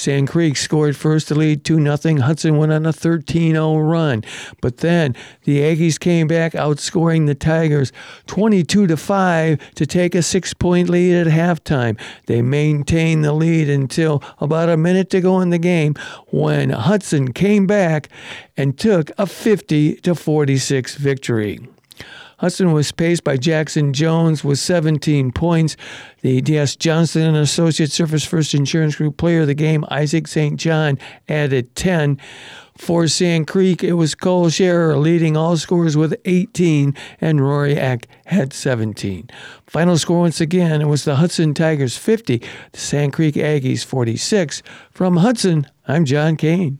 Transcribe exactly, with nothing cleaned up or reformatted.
Sand Creek scored first to lead two nothing. Hudson went on a thirteen oh run. But then the Aggies came back, outscoring the Tigers twenty-two to five to take a six-point lead at halftime. They maintained the lead until about a minute to go in the game when Hudson came back and took a fifty to forty-six victory. Hudson was paced by Jackson Jones with seventeen points. The D S. Johnson and Associates Surface First Insurance Group player of the game, Isaac Saint John, added ten. For Sand Creek, it was Cole Scherer leading all scorers with eighteen, and Rory Eck had seventeen. Final score once again, it was the Hudson Tigers fifty, the Sand Creek Aggies forty-six. From Hudson, I'm John Kane.